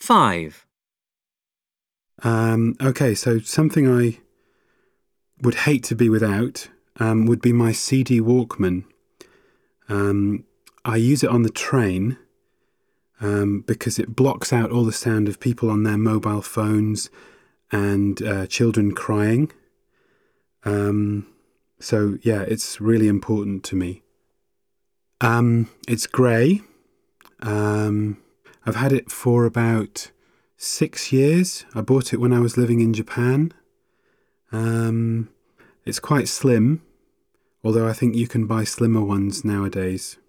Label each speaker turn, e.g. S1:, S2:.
S1: 5.
S2: Okay, so something I would hate to be without would be my CD Walkman. I use it on the train because it blocks out all the sound of people on their mobile phones and children crying. So yeah, it's really important to me. It's grey. I've had it for about 6 years. I bought it when I was living in Japan. It's quite slim, although I think you can buy slimmer ones nowadays.